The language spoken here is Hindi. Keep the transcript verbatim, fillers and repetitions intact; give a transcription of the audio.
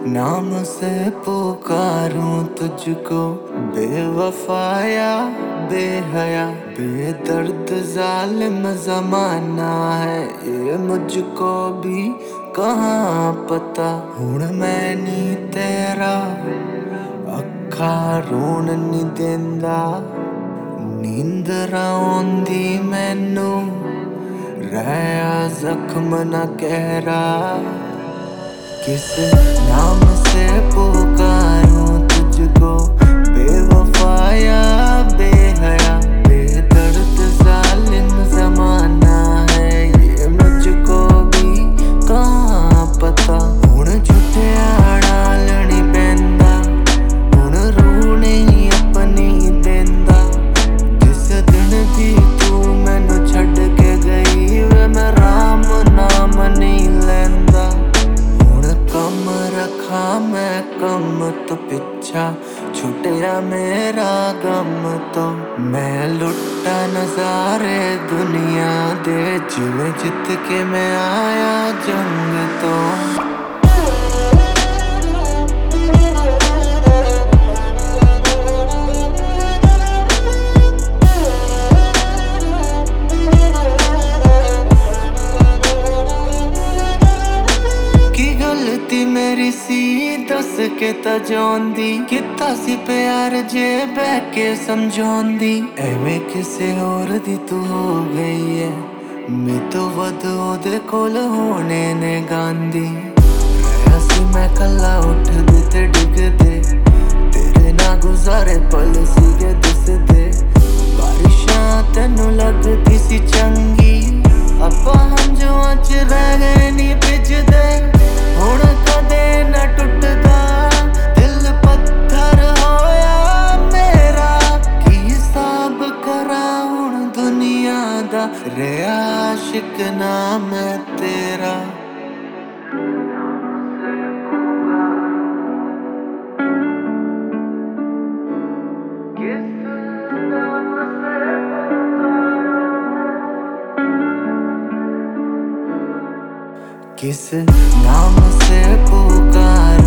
नाम से पुकारूं तुझको, बेवफाया बेहया बेदर्द जालिम जमाना है ये मुझको भी कहाँ पता। हुण मैं नी तेरा अखा रोन नी देंदा, नींद आउंदी मैनू रहा जख्म ना गहरा। किस नाम से पुकारूं तुझको, बेवफाया बेहया बेदर्द जालिम जमाना है ये मुझको भी कहाँ पता। हुण झूठिया नाल नी बैंदा, हुण रूह नहीं अपनी देंदा। जिस दिन भी तू मैनू छड्ड के गई वे मैं राम नाम नहीं लैंदा। कम रखा मैं कम तो पिछा छुटिया मेरा गम तो, मैं लुटा नजारे दुनिया दे जिवें जित के मैं आया जंग तो। गलती मेरी सी दस के तजौंदी, किता सी प्यार जे बह के समझौंदी। एवें किसे होर दी तू हो गई है, मैं तो वध ओदे कोल होने ने गांधी। रहा सी मैं कला उठदे ते डिगदे, तेरे ना गुजारे पल सीगे दिसदे। बारिशां तैनू लगदी सी चंगी, अब्बा हम जो अज रह गए नी भिजदे। हुण कदे न टुटदा दिल पत्थर होया मेरा, की हिसाब करा हुण दुनिया दा रेहा आशिक ना मैं तेरा। किस नाम से पुकार